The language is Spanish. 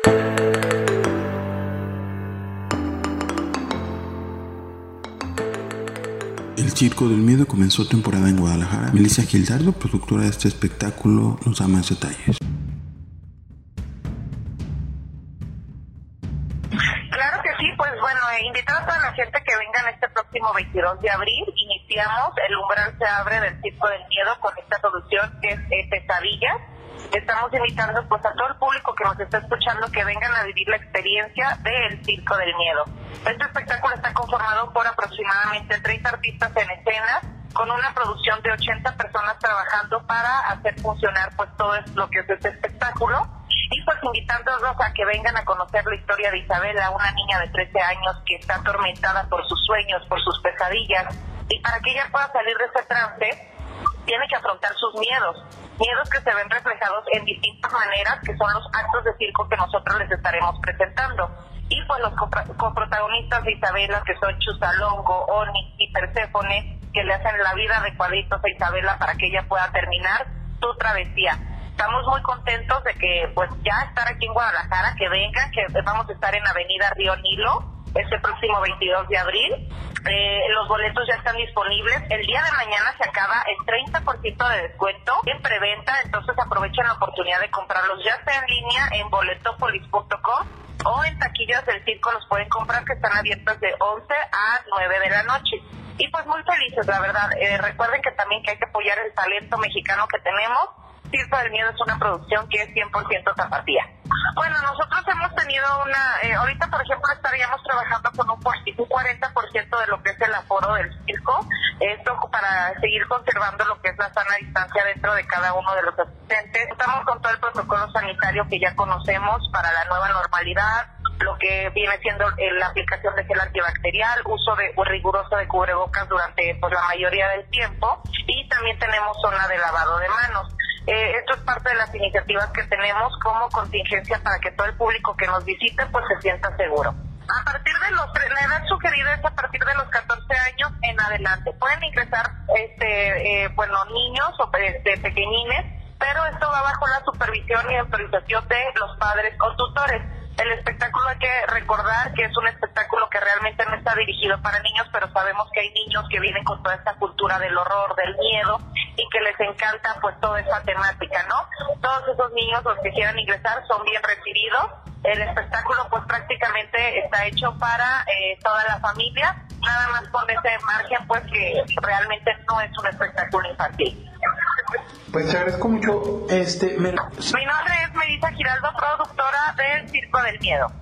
El Circo del Miedo comenzó temporada en Guadalajara. Melissa Gildardo, productora de este espectáculo, nos da más detalles. Claro que sí, pues bueno, invitar a toda la gente que vengan este próximo 22 de abril. Iniciamos, el umbral se abre del Circo del Miedo con esta producción que es Pesadillas. Estamos invitando pues a todo el público que nos está escuchando que vengan a vivir la experiencia del Circo del Miedo. Este espectáculo está conformado por aproximadamente 30 artistas en escena, con una producción de 80 personas trabajando para hacer funcionar pues todo lo que es este espectáculo. Y pues invitándolos a que vengan a conocer la historia de Isabela, una niña de 13 años que está atormentada por sus sueños, por sus pesadillas, y para que ella pueda salir de ese trance, tiene que afrontar sus miedos que se ven reflejados en distintas maneras, que son los actos de circo que nosotros les estaremos presentando. Y pues los coprotagonistas de Isabela, que son Chusalongo, Onix y Perséfone, que le hacen la vida de cuadritos a Isabela para que ella pueda terminar su travesía. Estamos muy contentos de que pues ya estar aquí en Guadalajara, que vengan, que vamos a estar en Avenida Río Nilo este próximo 22 de abril. Los boletos ya están disponibles. El día de mañana se acaba el 30% de descuento en preventa, entonces aprovechen la oportunidad de comprarlos ya sea en línea en boletopolis.com o en taquillas del circo los pueden comprar, que están abiertas de 11 a 9 de la noche. Y pues muy felices, la verdad. Recuerden que también que hay que apoyar el talento mexicano que tenemos. Circo del Miedo es una producción que es 100% tapatía. Bueno, nosotros hemos tenido ahorita por ejemplo estaríamos trabajando con un 40% de lo que es el aforo del circo, esto para seguir conservando lo que es la sana distancia dentro de cada uno de los asistentes. Estamos con todo el protocolo sanitario que ya conocemos para la nueva normalidad, lo que viene siendo la aplicación de gel antibacterial, uso riguroso de cubrebocas durante pues la mayoría del tiempo, y también tenemos zona de lavado de manos. Esto es parte de las iniciativas que tenemos como contingencia para que todo el público que nos visite pues se sienta seguro. A partir de la edad sugerida es a partir de los 14 años en adelante. Pueden ingresar niños o pequeñines, pero esto va bajo la supervisión y autorización de los padres o tutores. El espectáculo hay que recordar que es un espectáculo que realmente no está dirigido para niños, pero sabemos que hay niños que viven con toda esta cultura del horror, del miedo, y que les encanta pues toda esa temática, ¿no? Todos esos niños, los que quieran ingresar, son bien recibidos. El espectáculo pues prácticamente está hecho para toda la familia, nada más con ese margen pues que realmente no es un espectáculo infantil. Pues te agradezco mucho. Mi nombre es Melissa Giraldo, productora del Circo del Miedo.